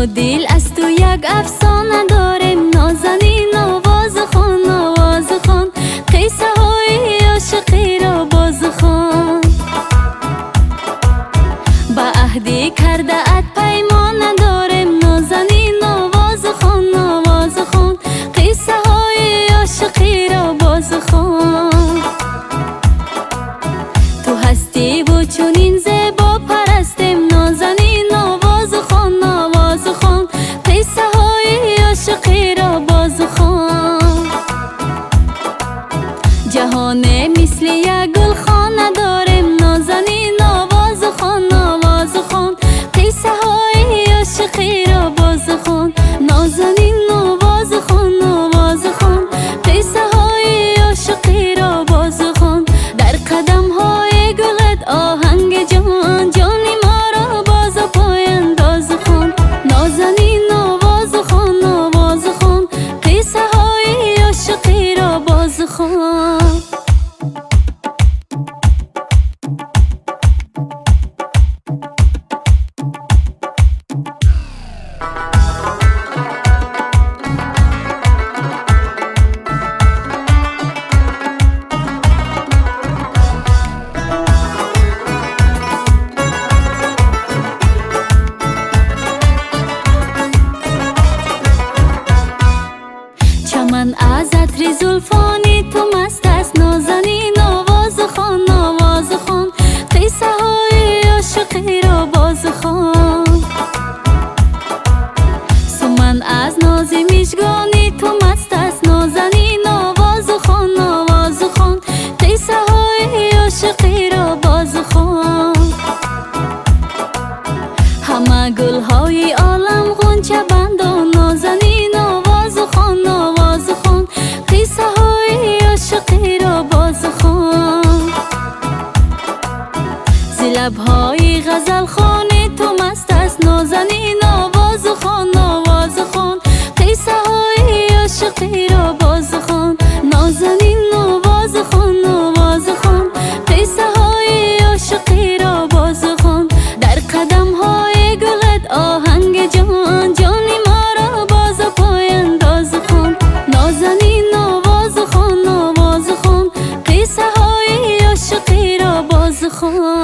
و دل از تو یک افسانه داریم، نازنین آواز خان قصه های عاشقی را باز خوان. با عهدی کرده ات پیمان داریم، نازنین آواز خان قصه های عاشقی را باز خوان. تو هستی و چونین زیبا پرستیم، نازنین آواز خان قصه های عاشقی را باز خوان. جهان مثل یک گل خانه داریم، نازنین آواز خان قصه های عاشقی را باز خوان. نازنین آواز خان قصه های عاشقی را باز خوان. در قدم های گلت آهنگ جانی ما را باز پای انداز خوان. نازنین آواز خان قصه های عاشقی را باز خوان. چمن از عطر زلفانی تو مست است، نازنین آواز خان قصه های عاشقی را باز خوان. سمن از ناز مژگانی تو مست است، نازنین آواز خان قصه های عاشقی را باز خوان. همه گل های عالم غنچه بندان، نازنین آواز خان قصه های عاشقی را باز خوان. ز لب‌های غزل خوانی تو مست است، نازنین آواز خان قصه های عاشقی را باز خوان. نازنین آواز خان قصه های عاشقی را باز خوان. در قدم های گلت آهنگ جانی ما را باز پای انداز خوان. نازنین آواز خان قصه های عاشقی را باز خوان.